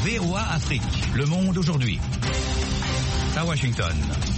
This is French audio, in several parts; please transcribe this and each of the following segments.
VOA Afrique, le monde aujourd'hui. À Washington.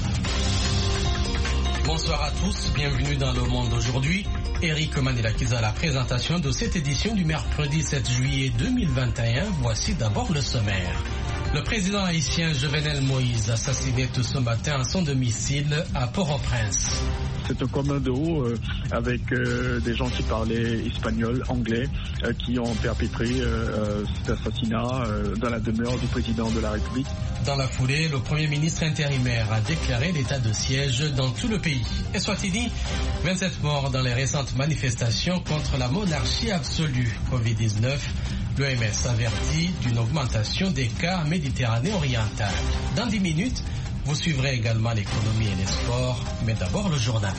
Bonsoir à tous, bienvenue dans le monde aujourd'hui. Eric Manelakiza à la présentation de cette édition du mercredi 7 juillet 2021. Voici d'abord le sommaire. Le président haïtien Jovenel Moïse assassiné ce matin à son domicile à Port-au-Prince. C'est un commun de haut avec des gens qui parlaient espagnol, anglais, qui ont perpétré cet assassinat dans la demeure du président de la République. Dans la foulée, le Premier ministre intérimaire a déclaré l'état de siège dans tout le pays. Et soit-il 27 morts dans les récentes manifestations contre la monarchie absolue Covid-19. L'OMS avertit d'une augmentation des cas en Méditerranée orientale. Dans 10 minutes, vous suivrez également l'économie et les sports, mais d'abord le journal.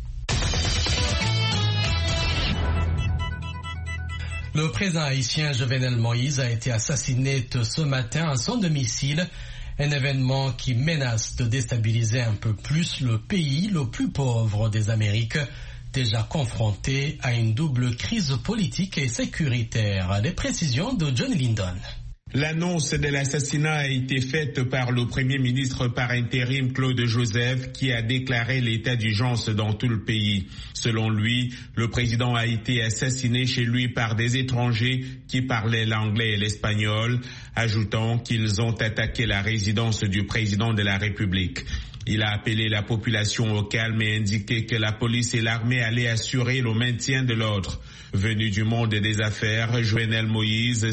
Le président haïtien Jovenel Moïse a été assassiné ce matin à son domicile, un événement qui menace de déstabiliser un peu plus le pays le plus pauvre des Amériques, déjà confronté à une double crise politique et sécuritaire. Les précisions de John Lindon. L'annonce de l'assassinat a été faite par le Premier ministre par intérim Claude Joseph qui a déclaré l'état d'urgence dans tout le pays. Selon lui, le président a été assassiné chez lui par des étrangers qui parlaient l'anglais et l'espagnol, ajoutant qu'ils ont attaqué la résidence du président de la République. Il a appelé la population au calme et indiqué que la police et l'armée allaient assurer le maintien de l'ordre. Venu du monde des affaires, Jovenel Moïse,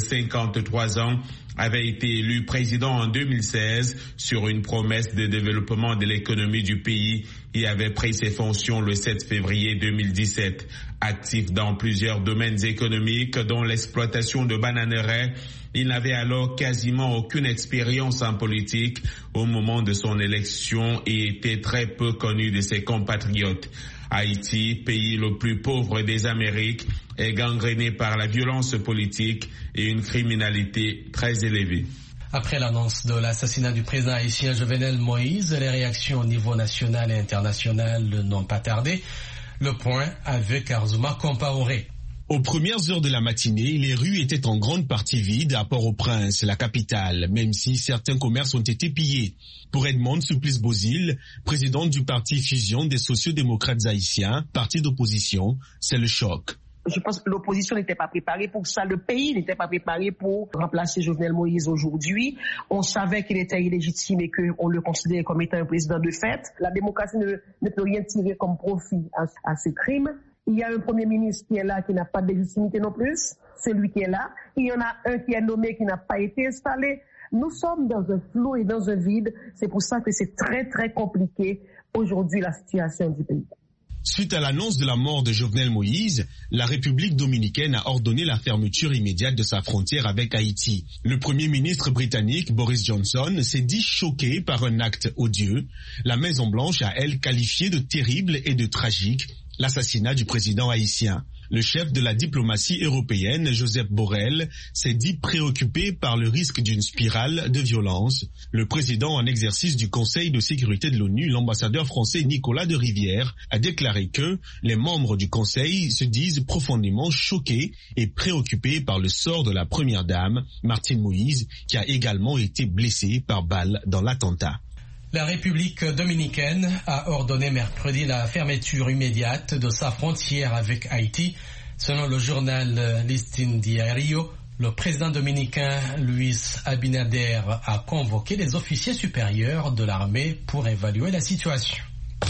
53 ans, avait été élu président en 2016 sur une promesse de développement de l'économie du pays et avait pris ses fonctions le 7 février 2017. Actif dans plusieurs domaines économiques, dont l'exploitation de bananeraies, il n'avait alors quasiment aucune expérience en politique au moment de son élection et était très peu connu de ses compatriotes. Haïti, pays le plus pauvre des Amériques, est gangréné par la violence politique et une criminalité très élevée. Après l'annonce de l'assassinat du président haïtien Jovenel Moïse, les réactions au niveau national et international n'ont pas tardé. Le point avec Arzouma Compaoré. Aux premières heures de la matinée, les rues étaient en grande partie vides à Port-au-Prince, la capitale, même si certains commerces ont été pillés. Pour Edmond Suplis-Bozil, président du parti Fusion des sociaux-démocrates haïtiens, parti d'opposition, c'est le choc. Je pense que l'opposition n'était pas préparée pour ça. Le pays n'était pas préparé pour remplacer Jovenel Moïse aujourd'hui. On savait qu'il était illégitime et qu'on le considérait comme étant un président de fait. La démocratie ne peut rien tirer comme profit à ces crimes. Il y a un premier ministre qui est là, qui n'a pas de légitimité non plus. C'est lui qui est là. Il y en a un qui est nommé, qui n'a pas été installé. Nous sommes dans un flou et dans un vide. C'est pour ça que c'est très, très compliqué aujourd'hui la situation du pays. Suite à l'annonce de la mort de Jovenel Moïse, la République dominicaine a ordonné la fermeture immédiate de sa frontière avec Haïti. Le Premier ministre britannique Boris Johnson s'est dit choqué par un acte odieux. La Maison-Blanche a, elle, qualifié de terrible et de tragique l'assassinat du président haïtien. Le chef de la diplomatie européenne, Josep Borrell, s'est dit préoccupé par le risque d'une spirale de violence. Le président en exercice du Conseil de sécurité de l'ONU, l'ambassadeur français Nicolas de Rivière, a déclaré que les membres du Conseil se disent profondément choqués et préoccupés par le sort de la première dame, Martine Moïse, qui a également été blessée par balle dans l'attentat. La République dominicaine a ordonné mercredi la fermeture immédiate de sa frontière avec Haïti. Selon le journal Listín Diario, le président dominicain Luis Abinader a convoqué les officiers supérieurs de l'armée pour évaluer la situation.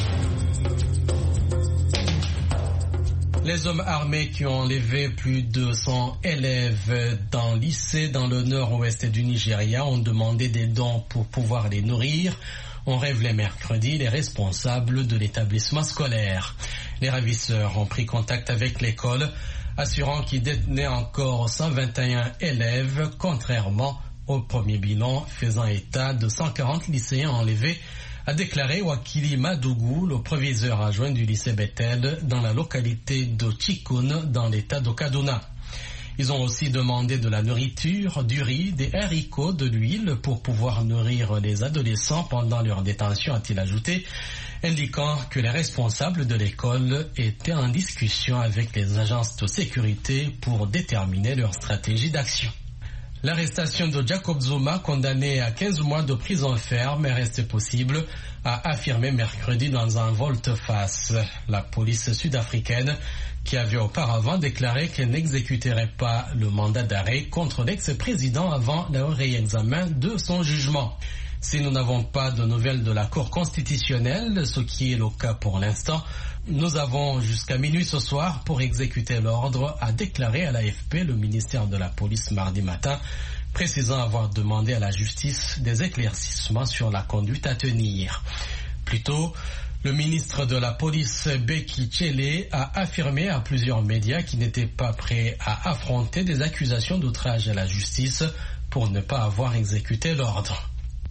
Les hommes armés qui ont enlevé plus de 100 élèves d'un lycée dans le nord-ouest du Nigeria ont demandé des dons pour pouvoir les nourrir. ont révélé mercredi les responsables de l'établissement scolaire. Les ravisseurs ont pris contact avec l'école, assurant qu'ils détenaient encore 121 élèves, contrairement au premier bilan faisant état de 140 lycéens enlevés, a déclaré Wakili Madougou, le proviseur adjoint du lycée Bethel, dans la localité de Chikoun, dans l'état de Kaduna. Ils ont aussi demandé de la nourriture, du riz, des haricots, de l'huile pour pouvoir nourrir les adolescents pendant leur détention, a-t-il ajouté, indiquant que les responsables de l'école étaient en discussion avec les agences de sécurité pour déterminer leur stratégie d'action. L'arrestation de Jacob Zuma, condamné à 15 mois de prison ferme, est restée possible, a affirmé mercredi dans un volte-face. La police sud-africaine, qui avait auparavant déclaré qu'elle n'exécuterait pas le mandat d'arrêt contre l'ex-président avant le réexamen de son jugement. Si nous n'avons pas de nouvelles de la Cour constitutionnelle, ce qui est le cas pour l'instant, nous avons jusqu'à minuit ce soir pour exécuter l'ordre, a déclaré à l'AFP le ministère de la Police mardi matin, précisant avoir demandé à la justice des éclaircissements sur la conduite à tenir. Plus tôt, le ministre de la Police, Bheki Cele, a affirmé à plusieurs médias qu'il n'était pas prêt à affronter des accusations d'outrage à la justice pour ne pas avoir exécuté l'ordre.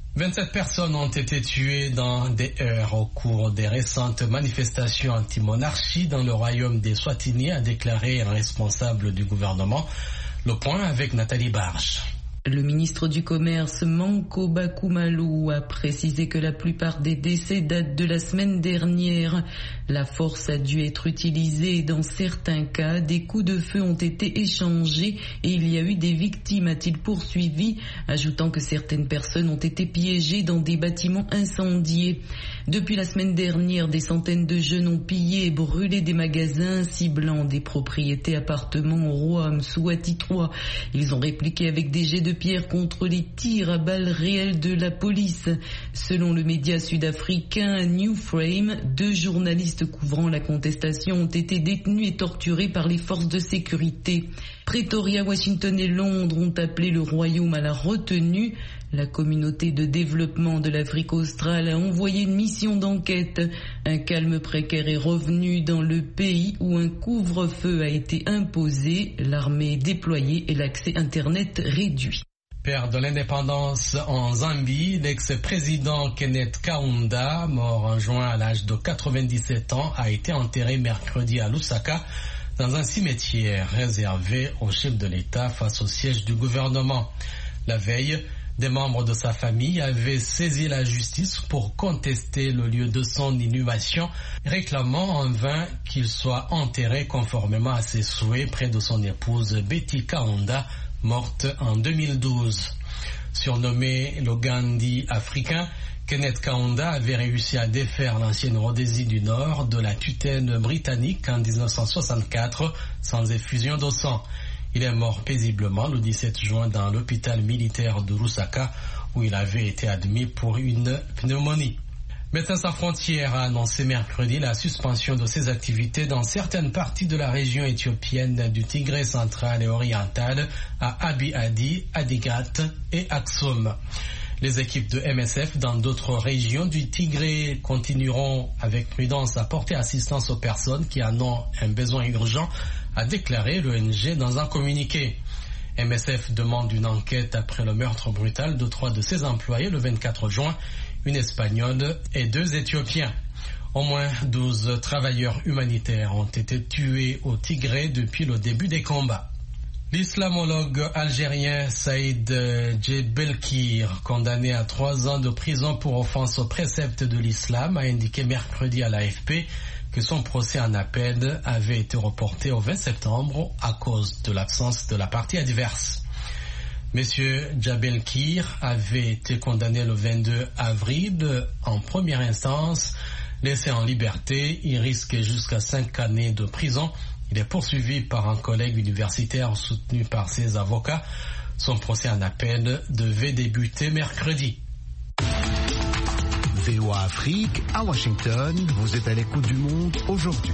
27 personnes ont été tuées dans des heurts au cours des récentes manifestations anti-monarchie dans le royaume des Swatini, a déclaré un responsable du gouvernement. Le point avec Nathalie Barge. Le ministre du Commerce, Manko Bakumalo, a précisé que la plupart des décès datent de la semaine dernière. La force a dû être utilisée. Dans certains cas, des coups de feu ont été échangés et il y a eu des victimes, a-t-il poursuivi, ajoutant que certaines personnes ont été piégées dans des bâtiments incendiés. Depuis la semaine dernière, des centaines de jeunes ont pillé et brûlé des magasins, ciblant des propriétés appartements au Roam, Swati 3. Ils ont répliqué avec des jets de pierre contre les tirs à balles réelles de la police. Selon le média sud-africain New Frame, 2 journalistes couvrant la contestation ont été détenus et torturés par les forces de sécurité. Pretoria, Washington et Londres ont appelé le royaume à la retenue. La communauté de développement de l'Afrique australe a envoyé une mission d'enquête. Un calme précaire est revenu dans le pays où un couvre-feu a été imposé, l'armée est déployée et l'accès Internet réduit. Père de l'indépendance en Zambie, l'ex-président Kenneth Kaunda, mort en juin à l'âge de 97 ans, a été enterré mercredi à Lusaka dans un cimetière réservé au chef de l'État face au siège du gouvernement. La veille, des membres de sa famille avaient saisi la justice pour contester le lieu de son inhumation, réclamant en vain qu'il soit enterré conformément à ses souhaits près de son épouse Betty Kaunda, morte en 2012. Surnommé le Gandhi africain, Kenneth Kaunda avait réussi à défaire l'ancienne Rhodésie du Nord de la tutelle britannique en 1964 sans effusion de sang. Il est mort paisiblement le 17 juin dans l'hôpital militaire de Lusaka où il avait été admis pour une pneumonie. Médecins sans frontières a annoncé mercredi la suspension de ses activités dans certaines parties de la région éthiopienne du Tigré central et oriental à Abiy Adi, Adigrat et Aksum. Les équipes de MSF dans d'autres régions du Tigré continueront avec prudence à porter assistance aux personnes qui en ont un besoin urgent, a déclaré l'ONG dans un communiqué. MSF demande une enquête après le meurtre brutal de 3 de ses employés le 24 juin, une Espagnole et 2 Éthiopiens. Au moins 12 travailleurs humanitaires ont été tués au Tigré depuis le début des combats. L'islamologue algérien Saïd Djebelkir, condamné à 3 ans de prison pour offense aux préceptes de l'islam, a indiqué mercredi à l'AFP que son procès en appel avait été reporté au 20 septembre à cause de l'absence de la partie adverse. Monsieur Djebelkir avait été condamné le 22 avril en première instance. Laissé en liberté, il risque jusqu'à 5 années de prison. Il est poursuivi par un collègue universitaire soutenu par ses avocats. Son procès en appel devait débuter mercredi. VOA Afrique, à Washington, vous êtes à l'écoute du monde aujourd'hui.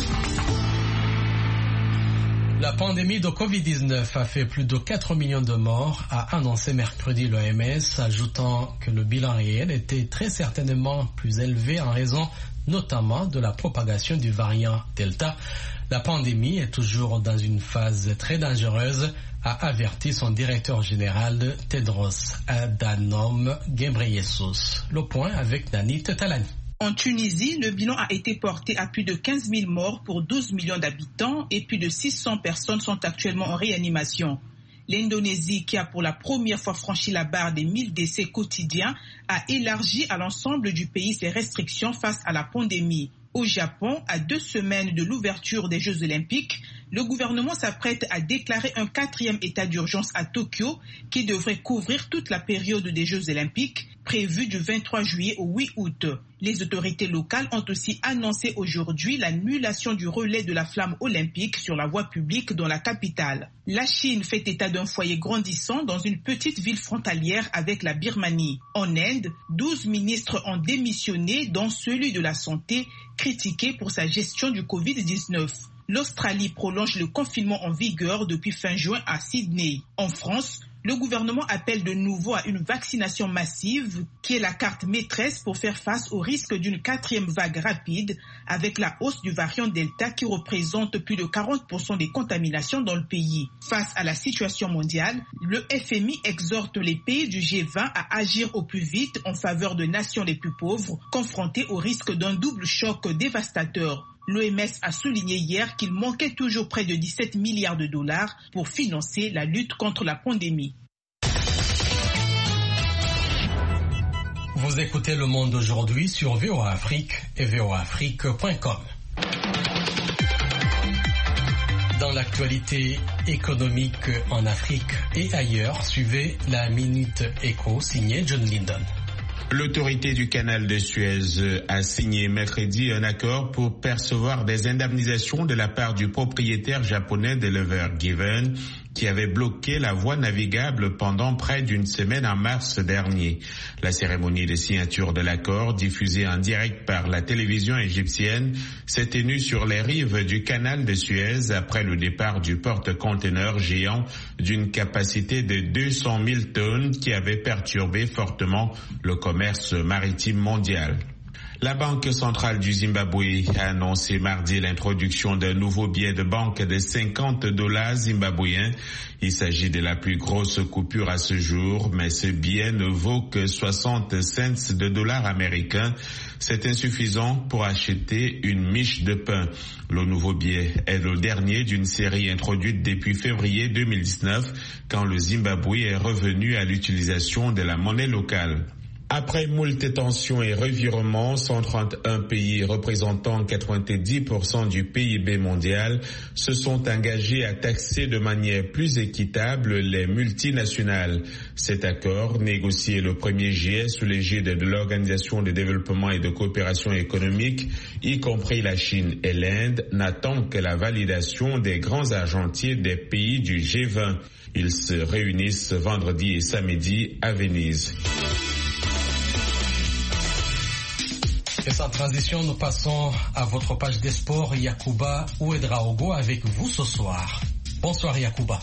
La pandémie de Covid-19 a fait plus de 4 millions de morts, a annoncé mercredi l'OMS, ajoutant que le bilan réel était très certainement plus élevé en raison notamment de la propagation du variant Delta. La pandémie est toujours dans une phase très dangereuse, a averti son directeur général Tedros Adhanom Ghebreyesus. Le point avec Nani Tetalani. En Tunisie, le bilan a été porté à plus de 15 000 morts pour 12 millions d'habitants et plus de 600 personnes sont actuellement en réanimation. L'Indonésie, qui a pour la première fois franchi la barre des 1000 décès quotidiens, a élargi à l'ensemble du pays ses restrictions face à la pandémie. Au Japon, à 2 semaines de l'ouverture des Jeux Olympiques, Le gouvernement s'apprête à déclarer un 4e état d'urgence à Tokyo qui devrait couvrir toute la période des Jeux olympiques prévue du 23 juillet au 8 août. Les autorités locales ont aussi annoncé aujourd'hui l'annulation du relais de la flamme olympique sur la voie publique dans la capitale. La Chine fait état d'un foyer grandissant dans une petite ville frontalière avec la Birmanie. En Inde, 12 ministres ont démissionné, dont celui de la santé, critiqué pour sa gestion du Covid-19. L'Australie prolonge le confinement en vigueur depuis fin juin à Sydney. En France, le gouvernement appelle de nouveau à une vaccination massive qui est la carte maîtresse pour faire face au risque d'une 4e vague rapide avec la hausse du variant Delta qui représente plus de 40% des contaminations dans le pays. Face à la situation mondiale, le FMI exhorte les pays du G20 à agir au plus vite en faveur de nations les plus pauvres confrontées au risque d'un double choc dévastateur. L'OMS a souligné hier qu'il manquait toujours près de 17 milliards de dollars pour financer la lutte contre la pandémie. Vous écoutez Le Monde aujourd'hui sur VOA Afrique et voaafrique.com. Dans l'actualité économique en Afrique et ailleurs, suivez la Minute Éco signée John Linden. L'autorité du canal de Suez a signé mercredi un accord pour percevoir des indemnisations de la part du propriétaire japonais de l'Ever Given qui avait bloqué la voie navigable pendant près d'une semaine en mars dernier. La cérémonie de signature de l'accord, diffusée en direct par la télévision égyptienne, s'est tenue sur les rives du canal de Suez après le départ du porte-conteneurs géant d'une capacité de 200 000 tonnes qui avait perturbé fortement le commerce maritime mondial. La Banque centrale du Zimbabwe a annoncé mardi l'introduction d'un nouveau billet de banque de $50 zimbabwéens. Il s'agit de la plus grosse coupure à ce jour, mais ce billet ne vaut que 60 cents de dollars américains. C'est insuffisant pour acheter une miche de pain. Le nouveau billet est le dernier d'une série introduite depuis février 2019, quand le Zimbabwe est revenu à l'utilisation de la monnaie locale. Après moult tensions et revirements, 131 pays représentant 90% du PIB mondial se sont engagés à taxer de manière plus équitable les multinationales. Cet accord, négocié le 1er juillet sous l'égide de l'Organisation de développement et de coopération économique, y compris la Chine et l'Inde, n'attend que la validation des grands argentiers des pays du G20. Ils se réunissent vendredi et samedi à Venise. Et sans transition, nous passons à votre page des sports. Yacouba Ouedraogo avec vous ce soir. Bonsoir Yacouba.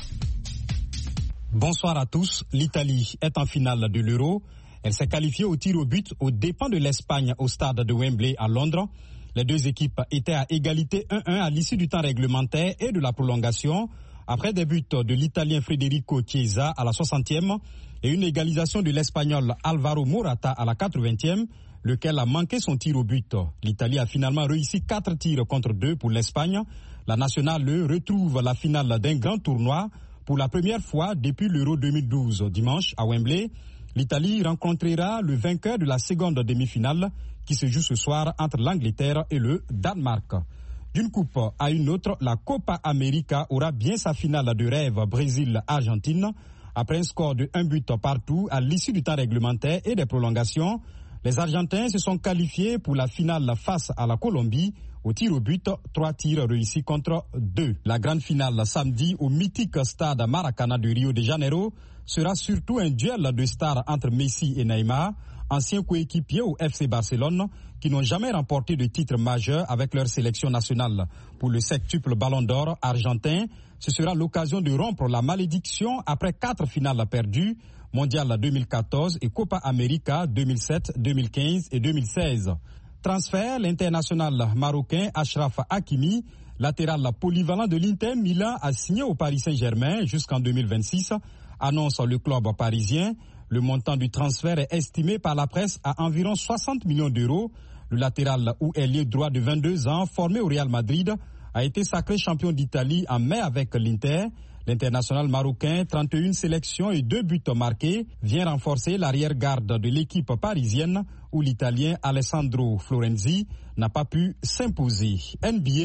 Bonsoir à tous. L'Italie est en finale de l'Euro. Elle s'est qualifiée au tir au but aux dépens de l'Espagne au stade de Wembley à Londres. Les deux équipes étaient à égalité 1-1 à l'issue du temps réglementaire et de la prolongation, après des buts de l'Italien Federico Chiesa à la 60e et une égalisation de l'Espagnol Alvaro Morata à la 80e. Lequel a manqué son tir au but. L'Italie a finalement réussi 4 tirs contre 2 pour l'Espagne. La nationale retrouve la finale d'un grand tournoi pour la première fois depuis l'Euro 2012. Dimanche, à Wembley, l'Italie rencontrera le vainqueur de la seconde demi-finale qui se joue ce soir entre l'Angleterre et le Danemark. D'une coupe à une autre, la Copa América aura bien sa finale de rêve Brésil-Argentine. Après un score de 1 but partout à l'issue du temps réglementaire et des prolongations, les Argentins se sont qualifiés pour la finale face à la Colombie. Au tir au but, 3 tirs réussis contre 2. La grande finale samedi au mythique stade Maracana de Rio de Janeiro sera surtout un duel de stars entre Messi et Neymar, anciens coéquipiers au FC Barcelone, qui n'ont jamais remporté de titre majeur avec leur sélection nationale. Pour le septuple Ballon d'Or argentin, ce sera l'occasion de rompre la malédiction après 4 finales perdues, Mondial 2014 et Copa América 2007, 2015 et 2016. Transfert, l'international marocain Achraf Hakimi, latéral polyvalent de l'Inter Milan, a signé au Paris Saint-Germain jusqu'en 2026, annonce le club parisien. Le montant du transfert est estimé par la presse à environ 60 millions d'euros. Le latéral ou ailier droit de 22 ans, formé au Real Madrid, a été sacré champion d'Italie en mai avec l'Inter. L'international marocain, 31 sélections et 2 buts marqués, vient renforcer l'arrière-garde de l'équipe parisienne où l'Italien Alessandro Florenzi n'a pas pu s'imposer. NBA,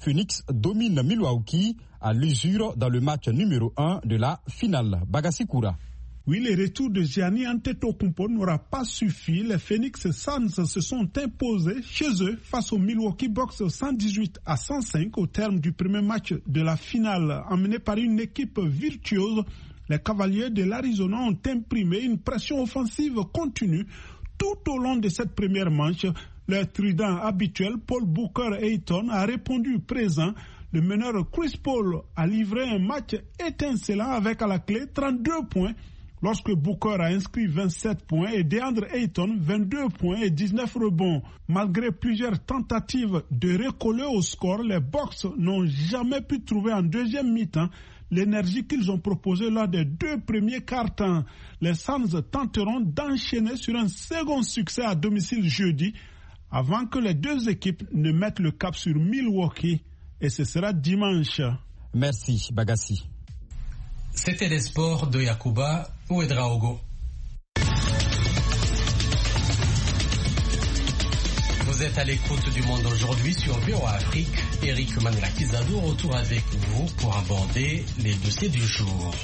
Phoenix domine Milwaukee à l'usure dans le match numéro 1 de la finale. Bagassi Koura. Oui, le retour de Giannis Antetokounmpo n'aura pas suffi. Les Phoenix Suns se sont imposés chez eux face aux Milwaukee Bucks 118-105 au terme du premier match de la finale. Emmenés par une équipe virtuose, les Cavaliers de l'Arizona ont imprimé une pression offensive continue tout au long de cette première manche. Le trident habituel, Paul Booker-Ayton, a répondu présent. Le meneur Chris Paul a livré un match étincelant avec à la clé 32 points. Lorsque Booker a inscrit 27 points et DeAndre Ayton 22 points et 19 rebonds. Malgré plusieurs tentatives de recoller au score, les Bucks n'ont jamais pu trouver en deuxième mi-temps l'énergie qu'ils ont proposée lors des deux premiers quarts-temps. Les Suns tenteront d'enchaîner sur un second succès à domicile jeudi avant que les deux équipes ne mettent le cap sur Milwaukee et ce sera dimanche. Merci Bagassi. C'était les sports de Yacouba Ouedraogo. Vous êtes à l'écoute du Monde aujourd'hui sur VOA Afrique. Eric Manilakizado retour avec vous pour aborder les dossiers du jour.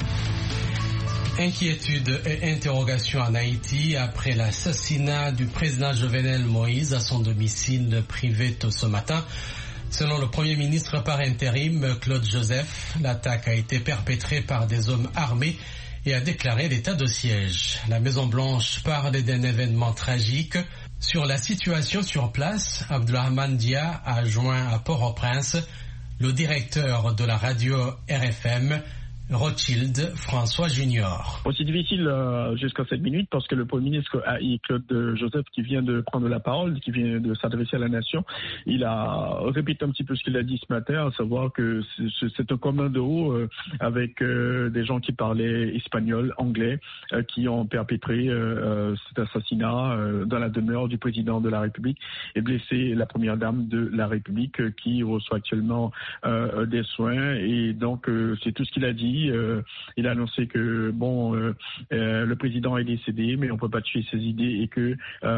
Inquiétude et interrogation en Haïti après l'assassinat du président Jovenel Moïse à son domicile privé tôt ce matin. Selon le Premier ministre par intérim, Claude Joseph, l'attaque a été perpétrée par des hommes armés et a déclaré l'état de siège. La Maison-Blanche parle d'un événement tragique. Sur la situation sur place, Abdourahmane Dia a joint à Port-au-Prince le directeur de la radio RFM, Rothschild François Junior. C'est difficile jusqu'à cette minute parce que le Premier ministre Claude Joseph qui vient de prendre la parole, qui vient de s'adresser à la nation, il a répété un petit peu ce qu'il a dit ce matin, à savoir que c'est un commando avec des gens qui parlaient espagnol, anglais, qui ont perpétré cet assassinat dans la demeure du président de la République et blessé la première dame de la République qui reçoit actuellement des soins. Et donc c'est tout ce qu'il a dit. Il a annoncé que le président est décédé, mais on ne peut pas tuer ses idées et que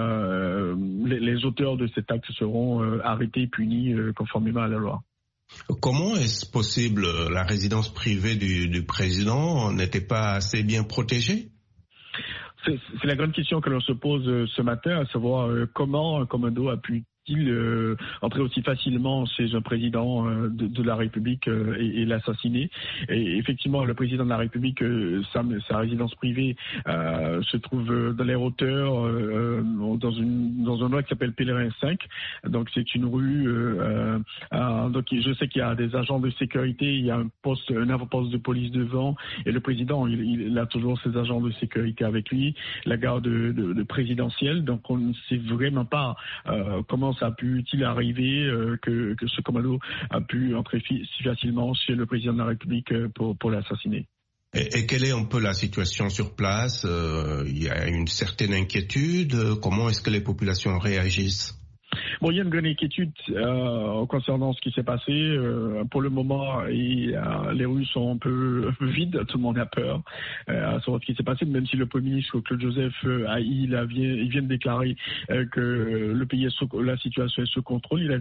les auteurs de cet acte seront arrêtés et punis conformément à la loi. Comment est-ce possible la résidence privée du président n'était pas assez bien protégée? C'est la grande question que l'on se pose ce matin, à savoir comment un commando a pu entrer aussi facilement chez un président de la République et l'assassiner. Et effectivement, le président de la République, sa résidence privée se trouve dans les hauteurs, dans un endroit qui s'appelle Pèlerin 5. Donc c'est une rue. Donc je sais qu'il y a des agents de sécurité, il y a un avant-poste de police devant, et le président, il a toujours ses agents de sécurité avec lui, la garde de présidentielle. Donc on ne sait vraiment pas comment ça a-t-il arrivé que ce commando a pu entrer si facilement chez le président de la République pour l'assassiner. Et quelle est un peu la situation sur place? Il y a une certaine inquiétude. Comment est-ce que les populations réagissent? Il y a une grande inquiétude concernant ce qui s'est passé. Pour le moment, les rues sont un peu vides. Tout le monde a peur à savoir ce qui s'est passé, même si le Premier ministre Claude Joseph il vient de déclarer que le pays la situation est sous contrôle. Il a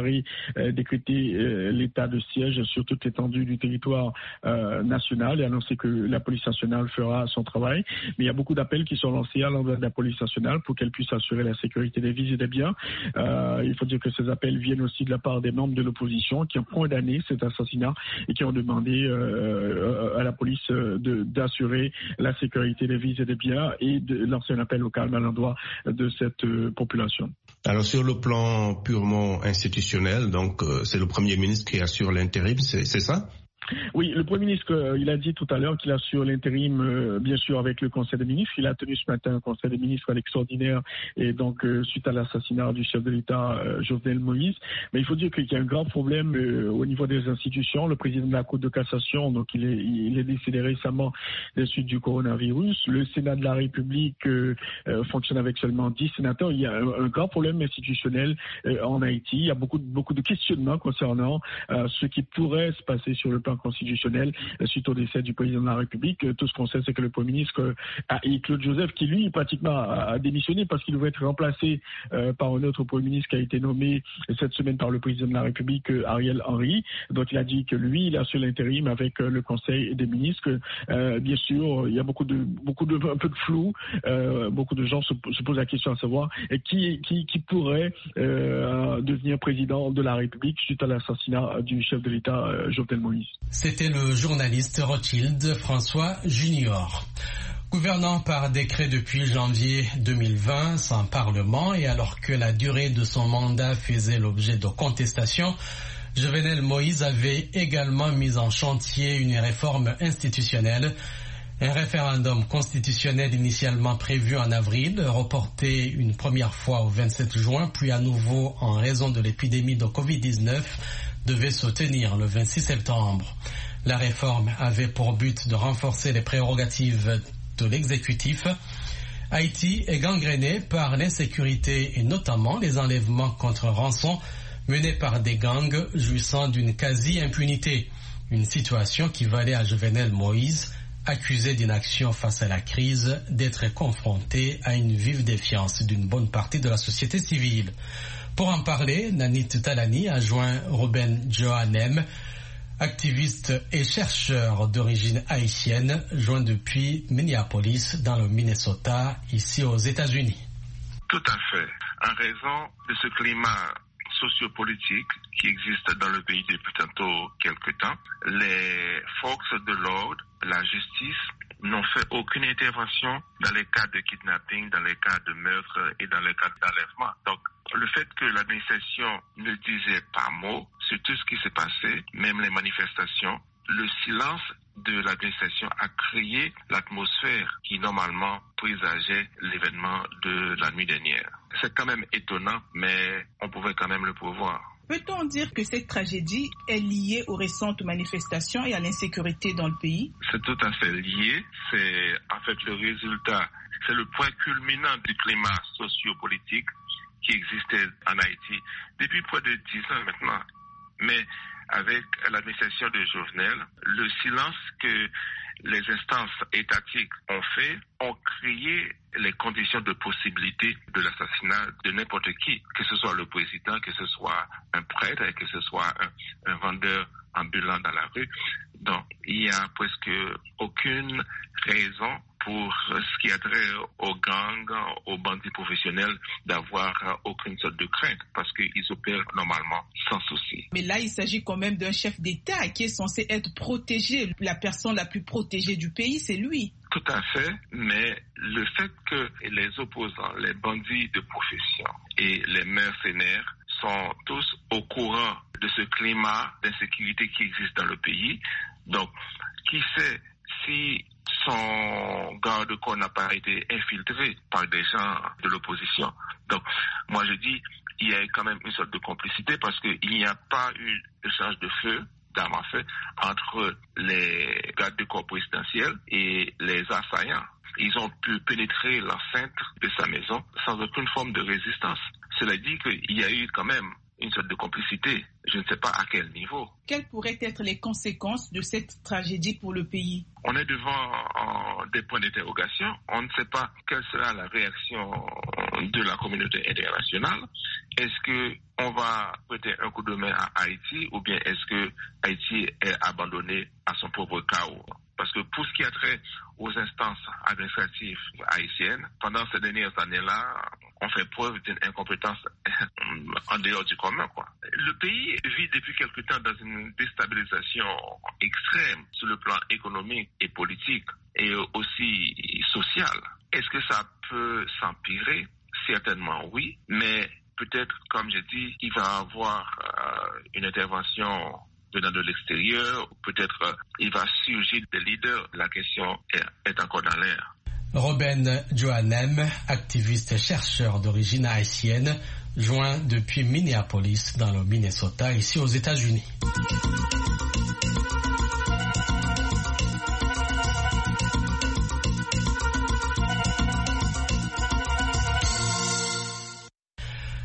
décrété l'état de siège sur toute l'étendue du territoire national et annoncé que la police nationale fera son travail. Mais il y a beaucoup d'appels qui sont lancés à l'endroit de la police nationale pour qu'elle puisse assurer la sécurité des vies et des biens. Il faut dire que ces appels viennent aussi de la part des membres de l'opposition qui ont condamné cet assassinat et qui ont demandé à la police d'assurer la sécurité des vies et des biens et de lancer un appel au calme à l'endroit de cette population. Alors sur le plan purement institutionnel, donc c'est le Premier ministre qui assure l'intérim, c'est ça? Oui, le Premier ministre, il a dit tout à l'heure qu'il assure l'intérim, bien sûr, avec le Conseil des ministres. Il a tenu ce matin un Conseil des ministres à l'extraordinaire et donc suite à l'assassinat du chef de l'État, Jovenel Moïse. Mais il faut dire qu'il y a un grand problème au niveau des institutions. Le président de la Cour de cassation, donc il est décédé récemment des suites du coronavirus. Le Sénat de la République fonctionne avec seulement 10 sénateurs. Il y a un grand problème institutionnel en Haïti. Il y a beaucoup de questionnements concernant ce qui pourrait se passer sur le plan révision constitutionnelle suite au décès du président de la République. Tout ce qu'on sait, c'est que le Premier ministre et Claude Joseph, qui lui pratiquement a démissionné parce qu'il devait être remplacé par un autre Premier ministre qui a été nommé cette semaine par le président de la République, Ariel Henry. Donc il a dit que lui, il assure l'intérim avec le Conseil des ministres. Bien sûr, il y a un peu de flou. Beaucoup de gens se posent la question à savoir qui pourrait devenir président de la République suite à l'assassinat du chef de l'État, Jovenel Moïse. C'était le journaliste Rothschild François Junior. Gouvernant par décret depuis janvier 2020 sans Parlement et alors que la durée de son mandat faisait l'objet de contestations, Jovenel Moïse avait également mis en chantier une réforme institutionnelle. Un référendum constitutionnel initialement prévu en avril, reporté une première fois au 27 juin, puis à nouveau en raison de l'épidémie de Covid-19, devait se tenir le 26 septembre. La réforme avait pour but de renforcer les prérogatives de l'exécutif. Haïti est gangréné par l'insécurité et notamment les enlèvements contre rançon menés par des gangs jouissant d'une quasi-impunité. Une situation qui valait à Jovenel Moïse, accusé d'inaction face à la crise, d'être confronté à une vive défiance d'une bonne partie de la société civile. Pour en parler, Nanit Talani a joint Ruben Johannem, activiste et chercheur d'origine haïtienne, joint depuis Minneapolis, dans le Minnesota, ici aux États-Unis. Tout à fait. En raison de ce climat sociopolitique qui existe dans le pays depuis tantôt quelques temps, les forces de l'ordre, la justice, n'ont fait aucune intervention dans les cas de kidnapping, dans les cas de meurtre et dans les cas d'enlèvement. Donc, le fait que l'administration ne disait pas mot sur tout ce qui s'est passé, même les manifestations, le silence de l'administration a créé l'atmosphère qui normalement présageait l'événement de la nuit dernière. C'est quand même étonnant, mais on pouvait quand même le prévoir. Peut-on dire que cette tragédie est liée aux récentes manifestations et à l'insécurité dans le pays? C'est tout à fait lié. C'est en fait le résultat, c'est le point culminant du climat sociopolitique qui existait en Haïti depuis près de 10 ans maintenant. Mais avec l'administration de Jovenel, le silence que les instances étatiques ont créé les conditions de possibilité de l'assassinat de n'importe qui, que ce soit le président, que ce soit un prêtre, que ce soit un vendeur ambulant dans la rue. Donc, il n'y a presque aucune raison pour ce qui a trait aux gangs, aux bandits professionnels, d'avoir aucune sorte de crainte, parce qu'ils opèrent normalement sans souci. Mais là, il s'agit quand même d'un chef d'État qui est censé être protégé. La personne la plus protégée du pays, c'est lui. Tout à fait, mais le fait que les opposants, les bandits de profession et les mercenaires sont tous au courant de ce climat d'insécurité qui existe dans le pays, donc qui sait si son garde-corps n'a pas été infiltré par des gens de l'opposition. Donc, moi je dis, il y a quand même une sorte de complicité parce qu'il n'y a pas eu d'échange de feu, d'armes à feu, entre les gardes-corps présidentiels et les assaillants. Ils ont pu pénétrer l'enceinte de sa maison sans aucune forme de résistance. Cela dit qu'il y a eu quand même une sorte de complicité. Je ne sais pas à quel niveau. Quelles pourraient être les conséquences de cette tragédie pour le pays? On est devant des points d'interrogation. On ne sait pas quelle sera la réaction de la communauté internationale. Est-ce qu'on va prêter un coup de main à Haïti ou bien est-ce que Haïti est abandonné à son propre chaos? Parce que pour ce qui a trait aux instances administratives haïtiennes, pendant ces dernières années-là, on fait preuve d'une incompétence en dehors du commun, quoi. Le pays vit depuis quelque temps dans une déstabilisation extrême sur le plan économique et politique et aussi social. Est-ce que ça peut s'empirer? Certainement oui, mais peut-être, comme j'ai dit, il va y avoir une intervention venant de l'extérieur, peut-être il va surgir des leaders. La question est encore dans l'air. Ruben Johannem, activiste et chercheur d'origine haïtienne, joint depuis Minneapolis dans le Minnesota, ici aux États-Unis. Dans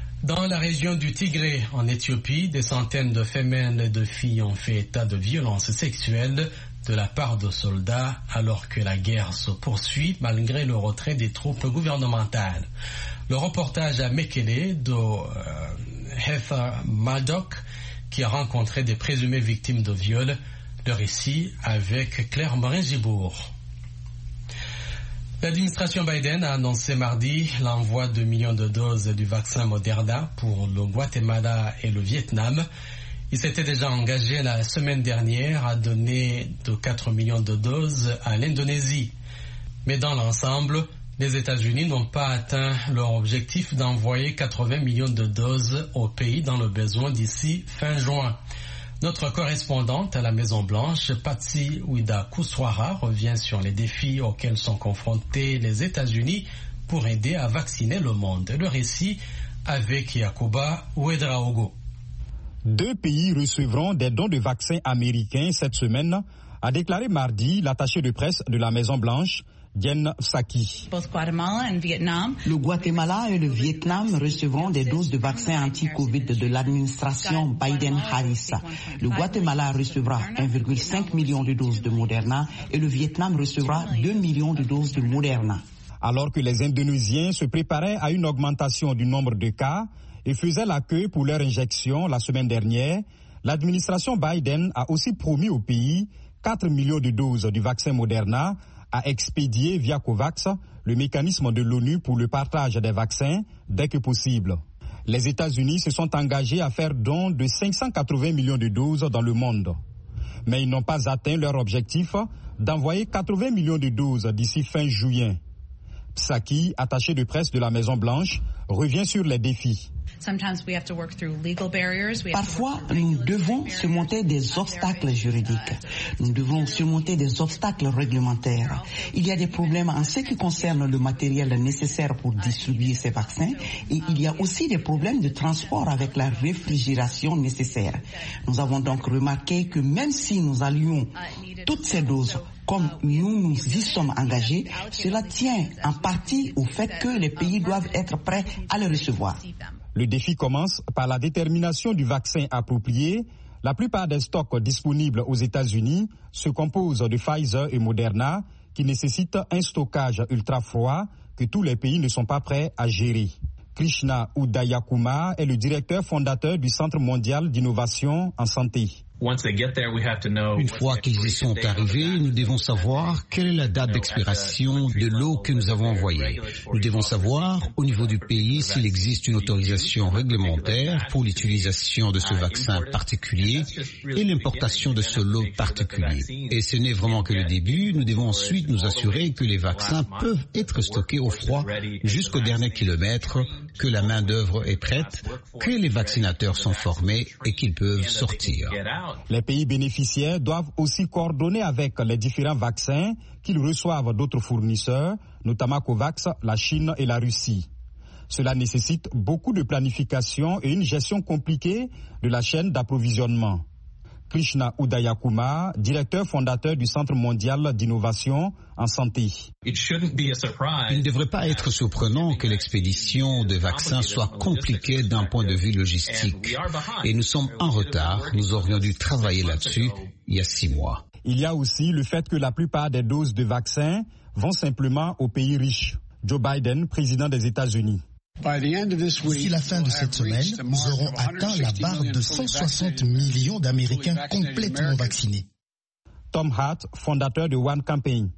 la région du Tigré, en Éthiopie, des centaines de femelles et de filles ont fait état de violences sexuelles de la part de soldats alors que la guerre se poursuit malgré le retrait des troupes gouvernementales. Le reportage à Mekele de Heather Maddock qui a rencontré des présumées victimes de viol. Le récit avec Claire Morin-Gibourg. L'administration Biden a annoncé mardi l'envoi de millions de doses du vaccin Moderna pour le Guatemala et le Vietnam. Il s'était déjà engagé la semaine dernière à donner de 4 millions de doses à l'Indonésie. Mais dans l'ensemble, les États-Unis n'ont pas atteint leur objectif d'envoyer 80 millions de doses au pays dans le besoin d'ici fin juin. Notre correspondante à la Maison-Blanche, Patsy Widakuswara, revient sur les défis auxquels sont confrontés les États-Unis pour aider à vacciner le monde. Le récit avec Yakuba Ouedraogo. 2 pays recevront des dons de vaccins américains cette semaine, a déclaré mardi l'attaché de presse de la Maison-Blanche, Jen Psaki. Le Guatemala et le Vietnam recevront des doses de vaccins anti-Covid de l'administration Biden-Harris. Le Guatemala recevra 1,5 million de doses de Moderna et le Vietnam recevra 2 millions de doses de Moderna. Alors que les Indonésiens se préparaient à une augmentation du nombre de cas et faisaient la queue pour leur injection la semaine dernière, l'administration Biden a aussi promis au pays 4 millions de doses du vaccin Moderna à expédier via COVAX, le mécanisme de l'ONU pour le partage des vaccins, dès que possible. Les États-Unis se sont engagés à faire don de 580 millions de doses dans le monde. Mais ils n'ont pas atteint leur objectif d'envoyer 80 millions de doses d'ici fin juillet. Psaki, attaché de presse de la Maison-Blanche, revient sur les défis. Parfois, nous devons surmonter des obstacles juridiques. Nous devons surmonter des obstacles réglementaires. Il y a des problèmes en ce qui concerne le matériel nécessaire pour distribuer ces vaccins et il y a aussi des problèmes de transport avec la réfrigération nécessaire. Nous avons donc remarqué que même si nous allions toutes ces doses comme nous y sommes engagés, cela tient en partie au fait que les pays doivent être prêts à les recevoir. Le défi commence par la détermination du vaccin approprié. La plupart des stocks disponibles aux États-Unis se composent de Pfizer et Moderna qui nécessitent un stockage ultra froid que tous les pays ne sont pas prêts à gérer. Krishna Udayakumar est le directeur fondateur du Centre mondial d'innovation en santé. Une fois qu'ils y sont arrivés, nous devons savoir quelle est la date d'expiration de l'eau que nous avons envoyée. Nous devons savoir au niveau du pays s'il existe une autorisation réglementaire pour l'utilisation de ce vaccin particulier et l'importation de ce lot particulier. Et ce n'est vraiment que le début. Nous devons ensuite nous assurer que les vaccins peuvent être stockés au froid jusqu'au dernier kilomètre, que la main-d'œuvre est prête, que les vaccinateurs sont formés et qu'ils peuvent sortir. Les pays bénéficiaires doivent aussi coordonner avec les différents vaccins qu'ils reçoivent d'autres fournisseurs, notamment COVAX, la Chine et la Russie. Cela nécessite beaucoup de planification et une gestion compliquée de la chaîne d'approvisionnement. Krishna Udayakumar, directeur fondateur du Centre mondial d'innovation en santé. Il ne devrait pas être surprenant que l'expédition de vaccins soit compliquée d'un point de vue logistique. Et nous sommes en retard. Nous aurions dû travailler là-dessus il y a 6 mois. Il y a aussi le fait que la plupart des doses de vaccins vont simplement aux pays riches. Joe Biden, président des États-Unis. D'ici la fin de cette semaine, nous aurons atteint la barre de 160 millions d'Américains complètement vaccinés. Tom Hart, fondateur de One Campaign.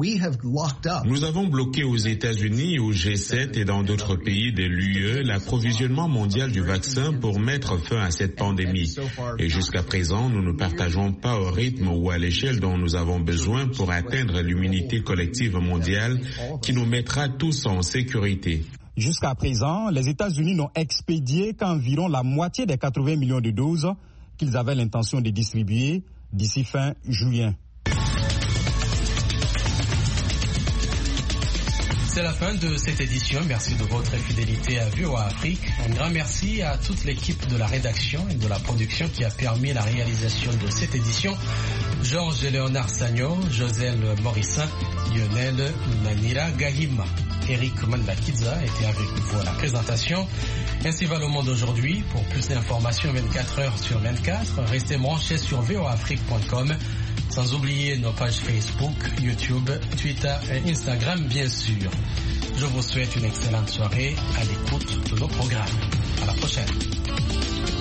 Nous avons bloqué aux États-Unis, au G7 et dans d'autres pays de l'UE l'approvisionnement mondial du vaccin pour mettre fin à cette pandémie. Et jusqu'à présent, nous ne partageons pas au rythme ou à l'échelle dont nous avons besoin pour atteindre l'immunité collective mondiale qui nous mettra tous en sécurité. Jusqu'à présent, les États-Unis n'ont expédié qu'environ la moitié des 80 millions de doses qu'ils avaient l'intention de distribuer d'ici fin juillet. C'est la fin de cette édition. Merci de votre fidélité à VOA Afrique. Un grand merci à toute l'équipe de la rédaction et de la production qui a permis la réalisation de cette édition. Georges Léonard Sagnon, Joselle Morissin, Lionel Nanira Gahima. Eric Mandakidza était avec vous à la présentation. Ainsi va le monde aujourd'hui. Pour plus d'informations 24 heures sur 24, restez branchés sur voafrique.com. Sans oublier nos pages Facebook, YouTube, Twitter et Instagram bien sûr. Je vous souhaite une excellente soirée à l'écoute de nos programmes. À la prochaine.